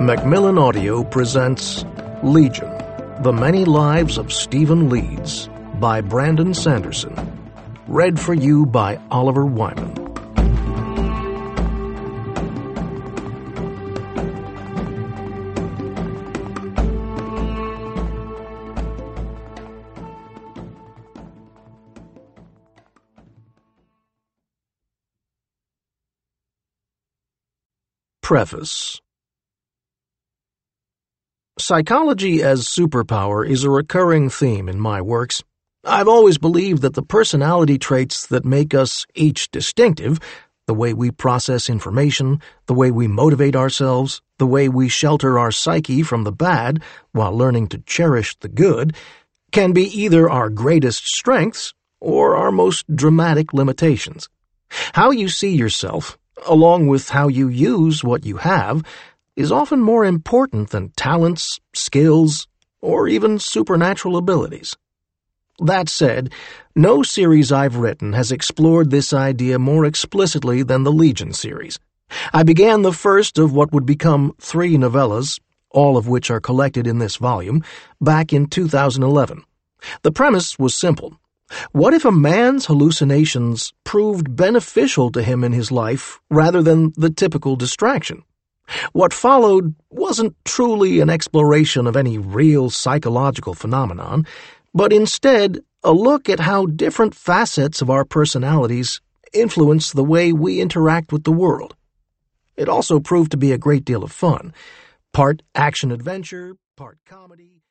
Macmillan Audio presents Legion, The Many Lives of Stephen Leeds by Brandon Sanderson. Read for you by Oliver Wyman. Preface. Psychology as superpower is a recurring theme in my works. I've always believed that the personality traits that make us each distinctive, the way we process information, the way we motivate ourselves, the way we shelter our psyche from the bad while learning to cherish the good, can be either our greatest strengths or our most dramatic limitations. How you see yourself, along with how you use what you have, is often more important than talents, skills, or even supernatural abilities. That said, no series I've written has explored this idea more explicitly than the Legion series. I began the first of what would become 3 novellas, all of which are collected in this volume, back in 2011. The premise was simple. What if a man's hallucinations proved beneficial to him in his life rather than the typical distraction? What followed wasn't truly an exploration of any real psychological phenomenon, but instead a look at how different facets of our personalities influence the way we interact with the world. It also proved to be a great deal of fun, part action-adventure, part comedy.